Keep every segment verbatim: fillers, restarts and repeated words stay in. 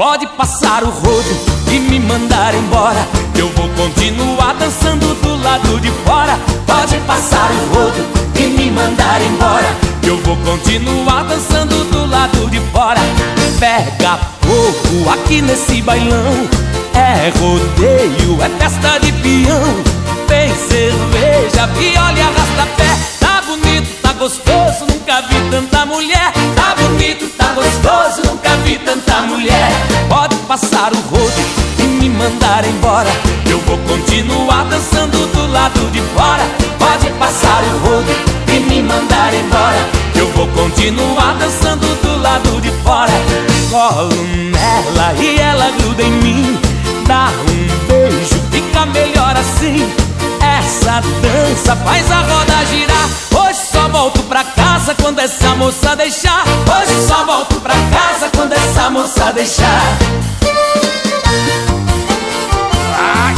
Pode passar o rodo e me mandar embora, eu vou continuar dançando do lado de fora. Pode passar o rodo e me mandar embora, eu vou continuar dançando do lado de fora. Pega fogo aqui nesse bailão, é rodeio, é festa de peão. Tem cerveja, viola e arrasta-pé. Tá bonito, tá gostoso, nunca vi tanta mulher. Tá bonito, tá gostoso, nunca vi tanta mulher. Pode passar o rodo e me mandar embora, eu vou continuar dançando do lado de fora. Pode passar o rodo e me mandar embora, eu vou continuar dançando do lado de fora. Colo nela e ela gruda em mim, dá um beijo, fica melhor assim. Essa dança faz a roda girar. Hoje só volto pra casa quando essa moça deixar. Hoje só volto pra casa quando essa moça deixar. Ai.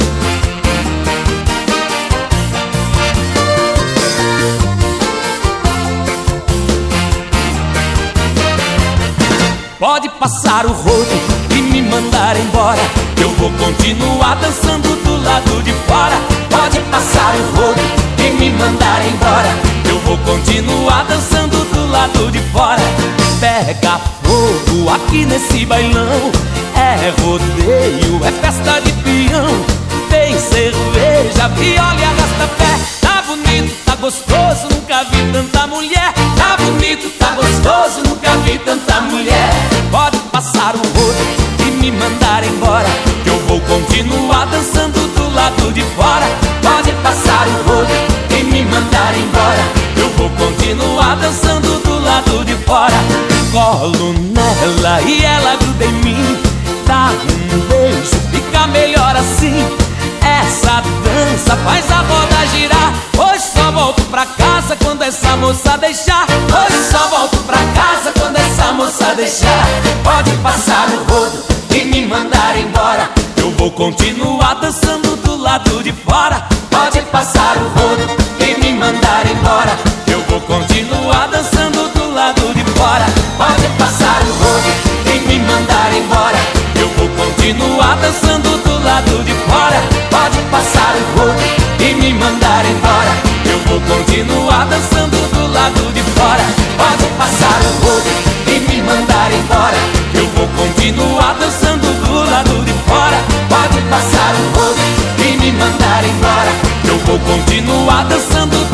Pode passar o rodo e me mandar embora, eu vou continuar dançando do lado de fora. Pode passar o rodo e me mandar embora, eu vou continuar dançando do lado de fora. Pega fogo aqui nesse bailão, é rodeio, é festa de peão. Tem cerveja, viola e arrasta-pé. Tá bonito, tá gostoso, nunca vi tanta mulher. Tá bonito, tá gostoso, nunca vi tanta mulher. Pode passar o rodo e me mandar embora, eu vou continuar dançando do lado de fora. Pode passar o rodo e me mandar embora, eu vou continuar dançando do lado de fora. Colo nela e ela gruda em mim, dá um beijo, fica melhor assim. Essa dança faz a roda girar. Hoje só volto pra casa quando essa moça deixar. Hoje só volto pra casa quando essa moça deixar. Pode passar o rodo e me mandar embora, eu vou continuar dançando do lado de fora. Pode passar o rodo e me mandar embora, eu vou continuar dançando do lado de fora. Pode passar o rodo e me mandar embora, eu vou continuar dançando do lado de fora. Pode passar o rodo e me mandar embora, eu vou continuar dançando do lado de fora. Pode passar o rodo e me mandar embora, eu vou continuar dançando do lado de fora. Pode passar o rodo e me mandar embora, eu vou continuar dançando